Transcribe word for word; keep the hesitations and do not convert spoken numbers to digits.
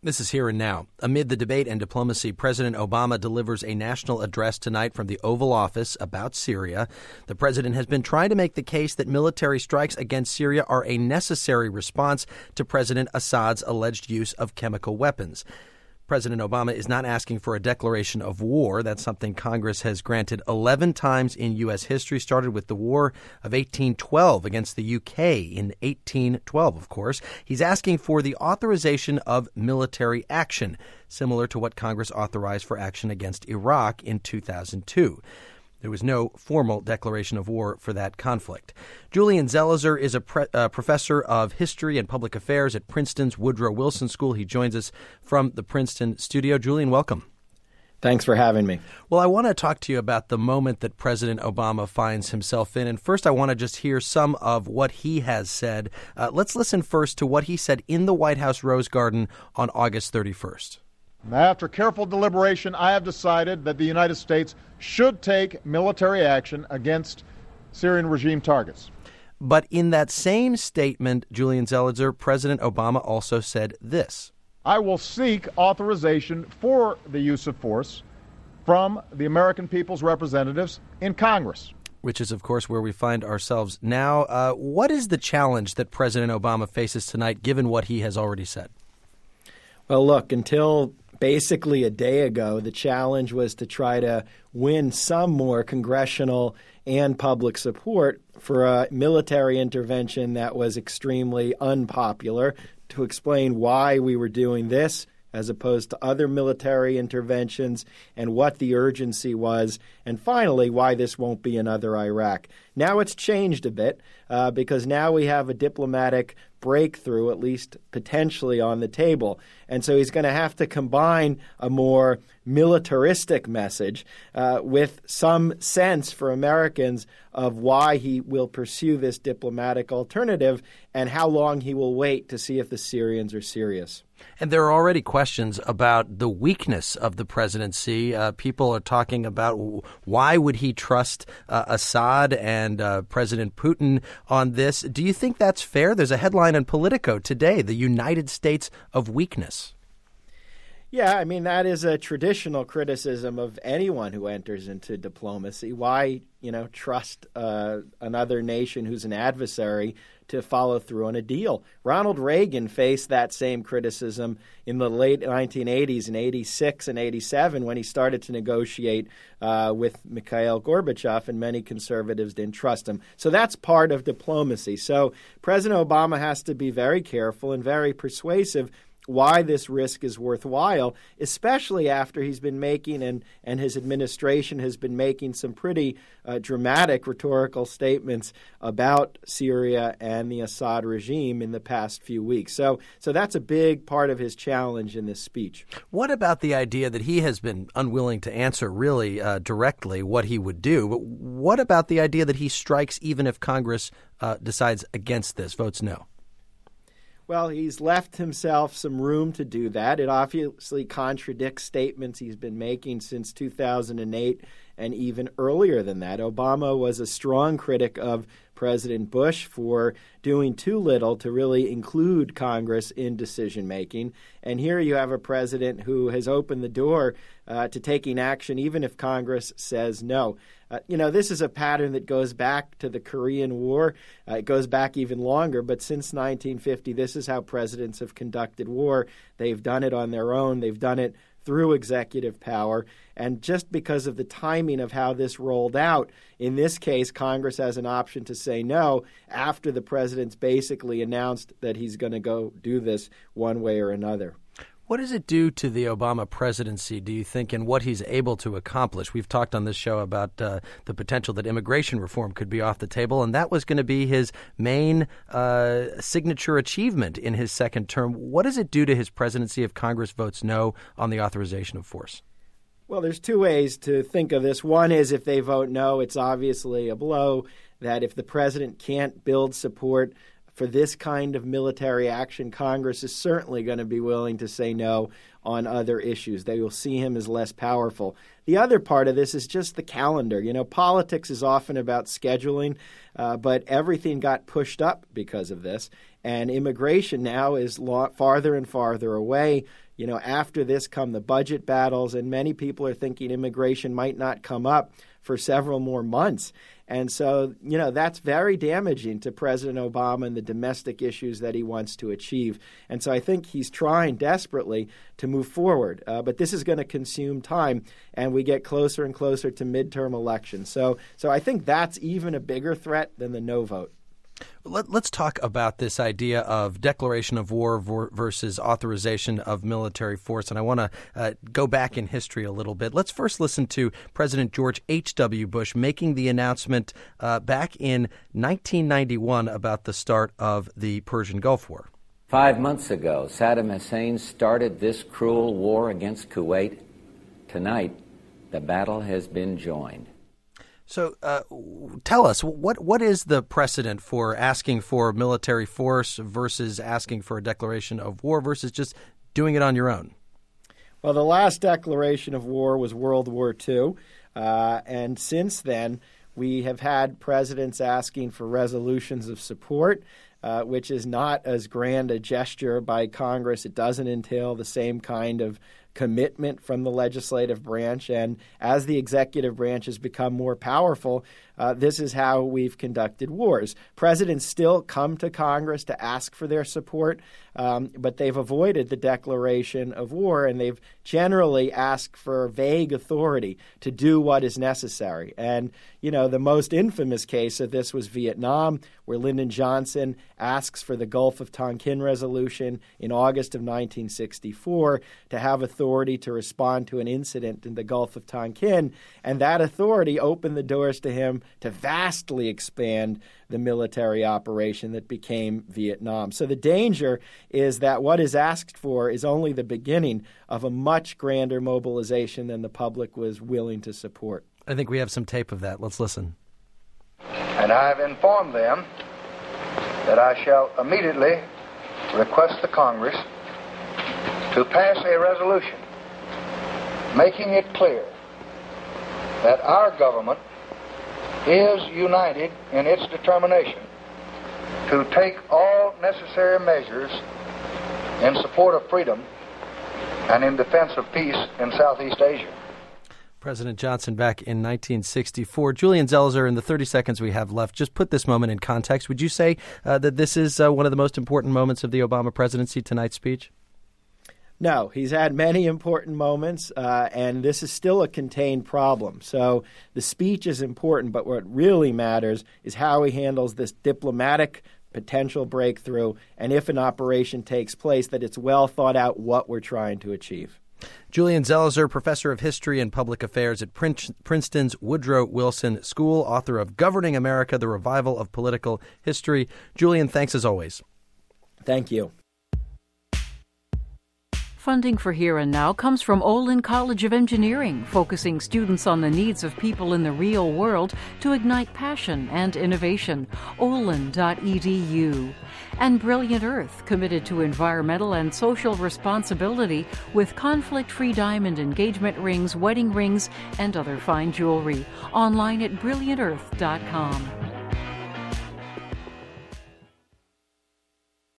This is Here and Now. Amid the debate and diplomacy, President Obama delivers a national address tonight from the Oval Office about Syria. The president has been trying to make the case that military strikes against Syria are a necessary response to President Assad's alleged use of chemical weapons. President Obama is not asking for a declaration of war. That's something Congress has granted eleven times in U S history, started with the War of eighteen twelve against the U K in eighteen twelve, of course. He's asking for the authorization of military action, similar to what Congress authorized for action against Iraq in two thousand two. There was no formal declaration of war for that conflict. Julian Zelizer is a pre- uh, professor of history and public affairs at Princeton's Woodrow Wilson School. He joins us from the Princeton studio. Julian, welcome. Thanks for having me. Well, I want to talk to you about the moment that President Obama finds himself in. And first, I want to just hear some of what he has said. Uh, let's listen first to what he said in the White House Rose Garden on August thirty-first. After careful deliberation, I have decided that the United States should take military action against Syrian regime targets. But in that same statement, Julian Zelizer, President Obama also said this. I will seek authorization for the use of force from the American people's representatives in Congress. Which is, of course, where we find ourselves now. Uh, what is the challenge that President Obama faces tonight, given what he has already said? Well, look, until basically a day ago, the challenge was to try to win some more congressional and public support for a military intervention that was extremely unpopular, to explain why we were doing this as opposed to other military interventions and what the urgency was, and finally, why this won't be another Iraq. Now it's changed a bit uh, because now we have a diplomatic breakthrough, at least potentially, on the table. And so he's going to have to combine a more militaristic message uh, with some sense for Americans of why he will pursue this diplomatic alternative and how long he will wait to see if the Syrians are serious. And there are already questions about the weakness of the presidency. Uh, people are talking about why would he trust uh, Assad and uh, President Putin on this. Do you think that's fair? There's a headline in Politico today, the United States of weakness. Yeah, I mean, that is a traditional criticism of anyone who enters into diplomacy. Why, you know, trust uh, another nation who's an adversary to follow through on a deal? Ronald Reagan faced that same criticism in the late nineteen eighties, in eighty-six and eighty-seven, when he started to negotiate uh, with Mikhail Gorbachev, and many conservatives didn't trust him. So that's part of diplomacy. So President Obama has to be very careful and very persuasive why this risk is worthwhile, especially after he's been making and, and his administration has been making some pretty uh, dramatic rhetorical statements about Syria and the Assad regime in the past few weeks. So, so that's a big part of his challenge in this speech. What about the idea that he has been unwilling to answer really uh, directly what he would do? But what about the idea that he strikes even if Congress uh, decides against this, votes no? Well, he's left himself some room to do that. It obviously contradicts statements he's been making since two thousand eight and even earlier than that. Obama was a strong critic of President Bush for doing too little to really include Congress in decision-making. And here you have a president who has opened the door uh, to taking action even if Congress says no. Uh, you know, this is a pattern that goes back to the Korean War. Uh, it goes back even longer, but since nineteen fifty, this is how presidents have conducted war. They've done it on their own. They've done it through executive power. And just because of the timing of how this rolled out, in this case, Congress has an option to say no after the president's basically announced that he's going to go do this one way or another. What does it do to the Obama presidency, do you think, and what he's able to accomplish? We've talked on this show about uh, the potential that immigration reform could be off the table, and that was going to be his main uh, signature achievement in his second term. What does it do to his presidency if Congress votes no on the authorization of force? Well, there's two ways to think of this. One is if they vote no, it's obviously a blow, that if the president can't build support for this kind of military action, Congress is certainly going to be willing to say no on other issues. They will see him as less powerful. The other part of this is just the calendar. You know, politics is often about scheduling, uh, but everything got pushed up because of this. And immigration now is lo- farther and farther away. You know, after this come the budget battles, and many people are thinking immigration might not come up for several more months. And so, you know, that's very damaging to President Obama and the domestic issues that he wants to achieve. And so I think he's trying desperately to move forward. Uh, but this is going to consume time, and we get closer and closer to midterm elections. So, so I think that's even a bigger threat than the no vote. Let, let's talk about this idea of declaration of war versus authorization of military force. And I want to uh, go back in history a little bit. Let's first listen to President George H W. Bush making the announcement uh, back in nineteen ninety-one about the start of the Persian Gulf War. Five months ago, Saddam Hussein started this cruel war against Kuwait. Tonight, the battle has been joined. So uh, tell us, what what is the precedent for asking for military force versus asking for a declaration of war versus just doing it on your own? Well, the last declaration of war was World War Two. Uh, and since then, we have had presidents asking for resolutions of support, uh, which is not as grand a gesture by Congress. It doesn't entail the same kind of commitment from the legislative branch. And as the executive branch has become more powerful, uh, this is how we've conducted wars. Presidents still come to Congress to ask for their support, um, but they've avoided the declaration of war, and they've generally asked for vague authority to do what is necessary. And, you know, the most infamous case of this was Vietnam, where Lyndon Johnson asks for the Gulf of Tonkin resolution in August of nineteen sixty-four to have authority to respond to an incident in the Gulf of Tonkin, and that authority opened the doors to him to vastly expand the military operation that became Vietnam. So the danger is that what is asked for is only the beginning of a much grander mobilization than the public was willing to support. I think we have some tape of that. Let's listen. And I have informed them that I shall immediately request the Congress to pass a resolution making it clear that our government is united in its determination to take all necessary measures in support of freedom and in defense of peace in Southeast Asia. President Johnson back in nineteen sixty-four. Julian Zelizer, in the thirty seconds we have left, just put this moment in context. Would you say uh, that this is uh, one of the most important moments of the Obama presidency, tonight's speech? No, he's had many important moments, uh, and this is still a contained problem. So the speech is important, but what really matters is how he handles this diplomatic potential breakthrough, and if an operation takes place, that it's well thought out what we're trying to achieve. Julian Zelizer, professor of history and public affairs at Princeton's Woodrow Wilson School, author of Governing America, The Revival of Political History. Julian, thanks as always. Thank you. Funding for Here and Now comes from Olin College of Engineering, focusing students on the needs of people in the real world to ignite passion and innovation. olin dot e d u. And Brilliant Earth, committed to environmental and social responsibility with conflict-free diamond engagement rings, wedding rings, and other fine jewelry. Online at brilliant earth dot com.